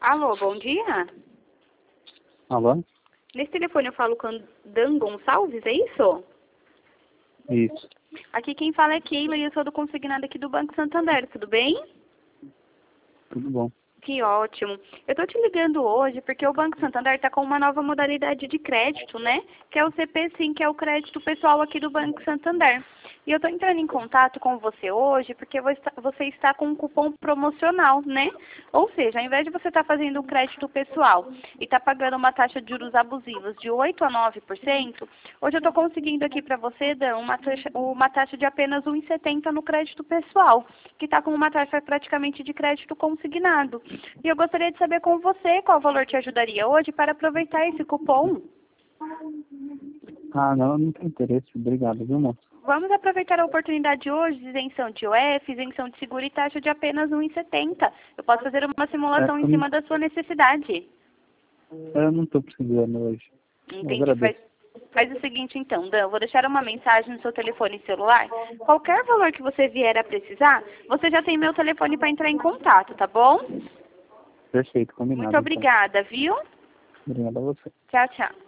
Alô, bom dia. Alô? Nesse telefone eu falo com a Dan Gonçalves, é isso? Isso. Aqui quem fala é Keila e eu sou do consignado aqui do Banco Santander, tudo bem? Tudo bom. Que ótimo. Eu tô te ligando hoje porque o Banco Santander está com uma nova modalidade de crédito, né? Que é o CP Sim, que é o crédito pessoal aqui do Banco Santander. E eu tô entrando em contato com você hoje porque você está com um cupom promocional, né? Ou seja, ao invés de você estar fazendo um crédito pessoal e estar pagando uma taxa de juros abusivos de 8 a 9%, hoje eu estou conseguindo aqui para você, Dan, uma taxa de apenas 1,70 no crédito pessoal, que está com uma taxa praticamente de crédito consignado. E eu gostaria de saber com você qual valor te ajudaria hoje para aproveitar esse cupom. Não tem interesse. Obrigado, viu, moço? Vamos aproveitar a oportunidade hoje de isenção de IOF, isenção de seguro e taxa de apenas 1,70. Eu posso fazer uma simulação em cima da sua necessidade. Eu não estou precisando hoje. Entendi. Faz o seguinte então, Dan, eu vou deixar uma mensagem no seu telefone celular. Qualquer valor que você vier a precisar, você já tem meu telefone para entrar em contato, tá bom? Perfeito, combinado. Muito obrigada, viu? Então. Obrigado a você. Tchau, tchau.